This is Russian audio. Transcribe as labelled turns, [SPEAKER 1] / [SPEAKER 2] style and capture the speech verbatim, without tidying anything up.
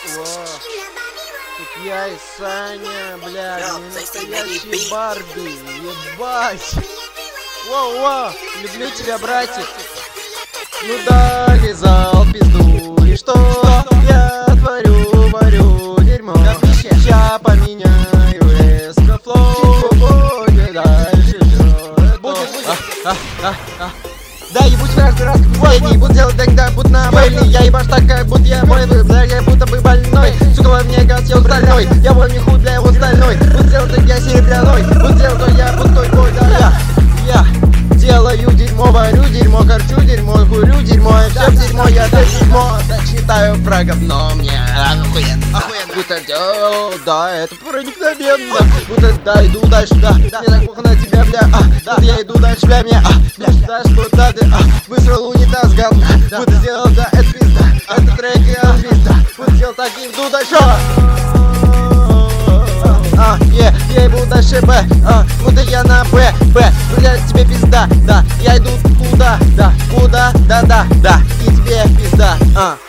[SPEAKER 1] Тут я и Саня, блядь, не настоящий Барби, ебать. Воу-воу, люблю тебя, братик. Ну да, лизал пизду, и что я творю, варю дерьмо. Ща поменяю эскофлоу, будет дальше все. Будет, будет. Да, ебусь каждый раз, как я не буду делать тогда, будто на бойне. Я ебаш так, как будто я мой выбор, я будто бы больной. Сука, во мне газ, я стальной, я вой не хуй, бля, я вот стальной. Буду делать так, я серебряной, буду делать то, я пустой бой, да, я, я делаю дерьмо, варю дерьмо, корчу дерьмо, курю дерьмо, я все дерьмо, я так дерьмо. Так считаю про говно, мне охуенно, охуенно. Будто делал, да, это проникновенно. Будто да, иду дальше, да, мне так плохо на тебя, бля, а, да, я иду дальше, бля, мне, а, бля, да, что да, ты, а, высрал унитаз, говно, будто сделал, да, это пизда, это трек, я пизда, будто сделал так и иду дальше. А, е, я иду дальше, Б, а, будто я на Б, Б, блядь, тебе пизда, да, я иду туда, да, куда, да, да, да, и тебе пизда, а.